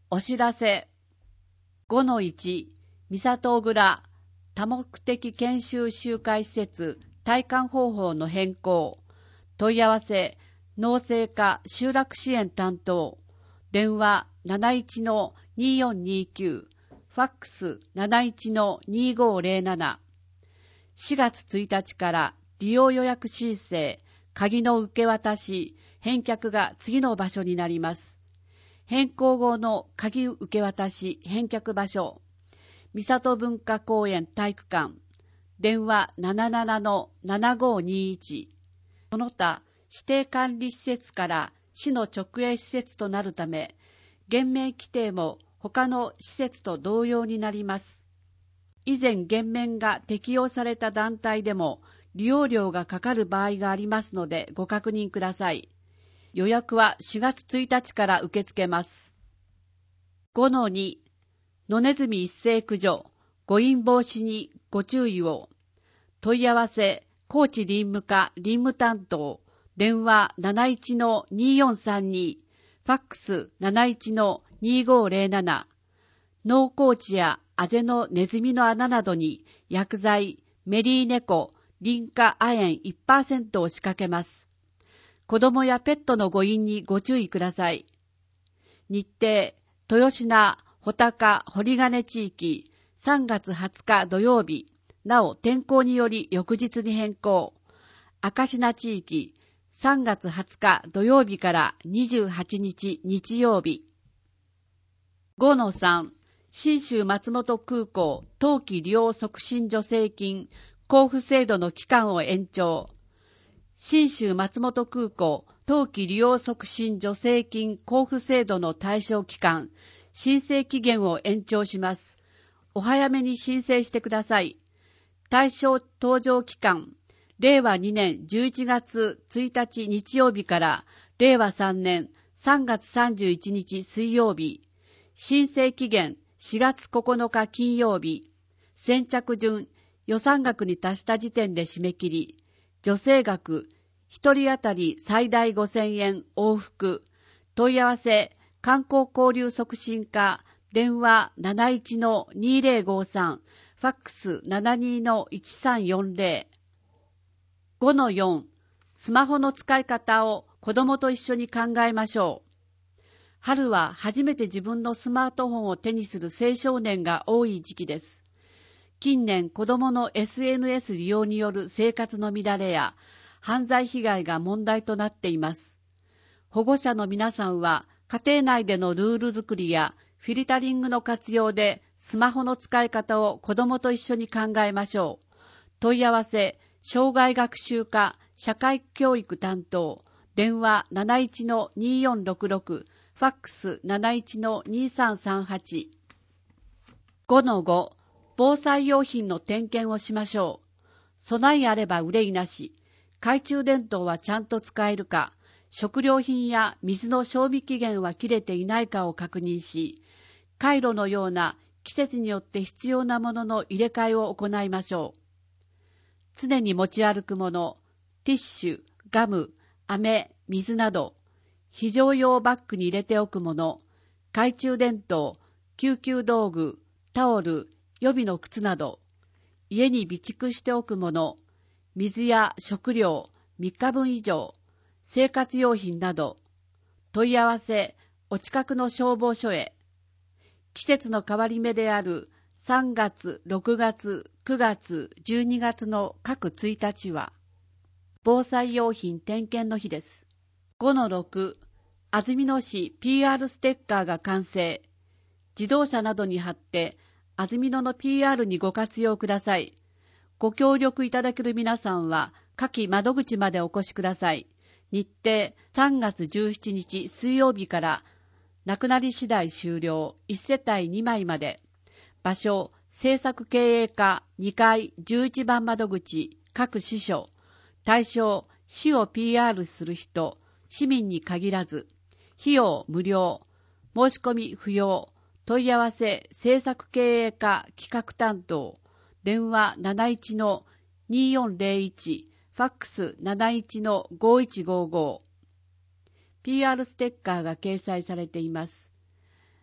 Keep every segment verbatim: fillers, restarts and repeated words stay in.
お知らせ ごのいち 三郷蔵多目的研修集会施設退館方法の変更。問い合わせ農政課集落支援担当。電話 なないちのにーよんにーきゅう、ファックス なないちのにーごーぜろなな。しがつついたちから利用予約申請、鍵の受け渡し、返却が次の場所になります。変更後の鍵受け渡し、返却場所、三郷文化公園体育館、電話 ななななのななごーにーいち。その他、指定管理施設から市の直営施設となるため、減免規定も他の施設と同様になります。以前減免が適用された団体でも利用料がかかる場合がありますのでご確認ください。予約はしがつついたちから受け付けます。ごのに 野ネズミ一斉駆除、誤飲防止にご注意を。問い合わせ高知林務課林務担当、電話 なないちのにーよんさんに、ファックス なないちのにーごーぜろなな。農耕地やあぜのネズミの穴などに薬剤メリーネコリン化亜鉛 いちパーセント を仕掛けます。子供やペットの誤飲にご注意ください。日程、豊品、穂高、堀金地域、さんがつはつか土曜日、なお天候により翌日に変更。明科地域、さんがつはつか土曜日からにじゅうはちにち日曜日。ごのさん、信州松本空港冬季利用促進助成金交付制度の期間を延長。信州松本空港冬季利用促進助成金交付制度の対象期間、申請期限を延長します。お早めに申請してください。対象搭乗期間、れいわにねんじゅういちがつついたち日曜日かられいわさんねんさんがつさんじゅういちにち水曜日。申請期限しがつここのか金曜日。先着順、予算額に達した時点で締め切り。助成額、ひとり当たり最大ごせんえん往復。問い合わせ、観光交流促進課、電話 なないちのにーぜろごさん、ファックス ななにのいちさんよんぜろ。ごのよん、スマホの使い方を子供と一緒に考えましょう。春は初めて自分のスマートフォンを手にする青少年が多い時期です。近年、子供の エスエヌエス 利用による生活の乱れや犯罪被害が問題となっています。保護者の皆さんは家庭内でのルール作りやフィルタリングの活用でスマホの使い方を子供と一緒に考えましょう。問い合わせ、障害学習課社会教育担当、電話 なないちのにーよんろくろく、ファックス なないちのにーさんさんはち。ごのご、防災用品の点検をしましょう。備えあれば憂いなし。懐中電灯はちゃんと使えるか、食料品や水の賞味期限は切れていないかを確認し、カイロのような季節によって必要なものの入れ替えを行いましょう。常に持ち歩くもの、ティッシュ、ガム、飴、水など、非常用バッグに入れておくもの、懐中電灯、救急道具、タオル、予備の靴など、家に備蓄しておくもの、水や食料みっかぶん以上、生活用品など、問い合わせ、お近くの消防署へ。季節の変わり目であるさんがつ、ろくがつ、くがつ、じゅうにがつの各ついたちは、防災用品点検の日です。ごのろく、安曇野市 ピーアール ステッカーが完成。自動車などに貼って、安曇野の ピーアール にご活用ください。ご協力いただける皆さんは、下記窓口までお越しください。日程、さんがつじゅうしちにち水曜日から、なくなり次第終了、いちせたいにまいまで。場所、政策経営課にかいじゅういちばん窓口、各支所。対象、市を ピーアール する人、市民に限らず。費用無料。申し込み不要。問い合わせ、政策経営課企画担当。電話 なないちのにーよんぜろいち、ファックス なないちのごいちごご。ピーアール ステッカーが掲載されています。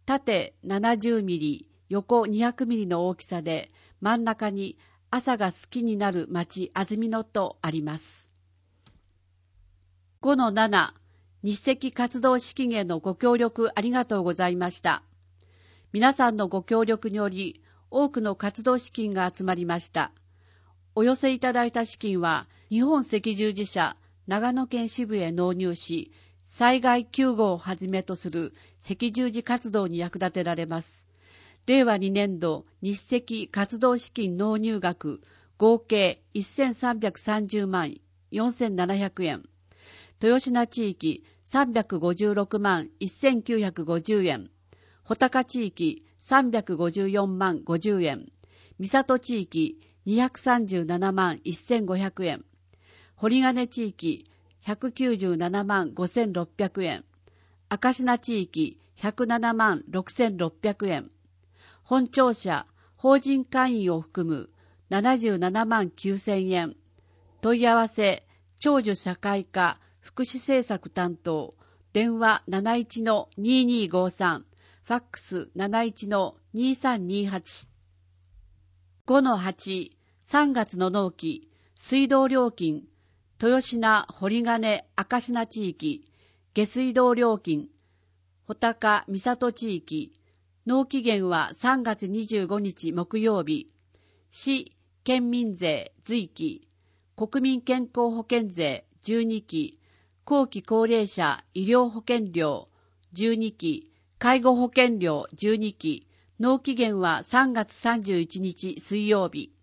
縦ななじゅうミリ、横にひゃくミリの大きさで、真ん中に朝が好きになる町安曇野とあります。ごのなな、日赤活動資金へのご協力ありがとうございました。皆さんのご協力により、多くの活動資金が集まりました。お寄せいただいた資金は、日本赤十字社長野県支部へ納入し、災害救護をはじめとする赤十字活動に役立てられます。れいわにねんど日赤活動資金納入額合計せんさんびゃくさんじゅうまんよんせんななひゃくえん、豊品地域さんびゃくごじゅうろくまんせんきゅうひゃくごじゅうえん、穂高地域さんびゃくごじゅうよんまんごじゅうえん、三郷地域にひゃくさんじゅうななまんせんごひゃくえん、堀金地域ひゃくきゅうじゅうななまんごせんろっぴゃくえん、明科地域ひゃくななまんろくせんろっぴゃくえん、本庁舎、法人会員を含むななじゅうななまんきゅうせんえん、問い合わせ、長寿社会課福祉政策担当、電話 なないちのにーにーごさん、ファックス なないちのにーさんにーはち。ごのはち、さんがつの納期、水道料金、豊品、堀金、明科地域、下水道料金、穂高、三郷地域、納期限はさんがつにじゅうごにち木曜日、市、県民税、随記、国民健康保険税じゅうにき、後期高齢者医療保険料じゅうにき、介護保険料じゅうにき、納期限はさんがつさんじゅういちにち水曜日。